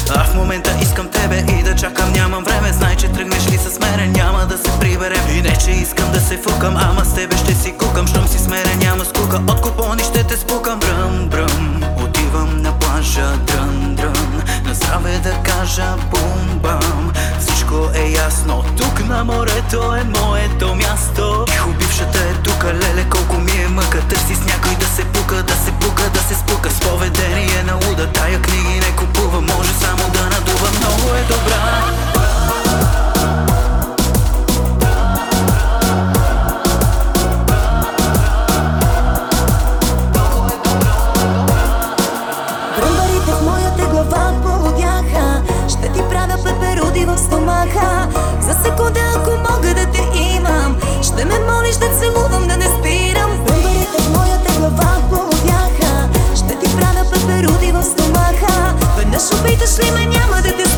А в момента искам тебе и да чакам, нямам време. Знай, че тръгнеш ли с мене, няма да се приберем. И не, че искам да се фукам, ама с тебе ще си кукам. Щом си смерен, няма скука, от купони ще те спукам. Бръм, бръм, отивам на плажа, дрън, дрън. На здраве да кажа бум, бам. Всичко е ясно, тук на морето е моето място. Тихо, бившата е тука, леле колко ми е мъка. Търси с някой да се пука, да се пука, да се спука. С поведение на луда, тая книги не купува. Може само да надува, много е добра. Бръмбарите в моята глава полудяха. Ще ти правя пеперуди в стомаха. За секунда, ако мога да те имам, ще ме молиш да целувам, да не спирам. Бръмбарите в моята глава полудяха. Ще ти правя пеперуди в стомаха. Веднъж опиташ ли ме, няма да те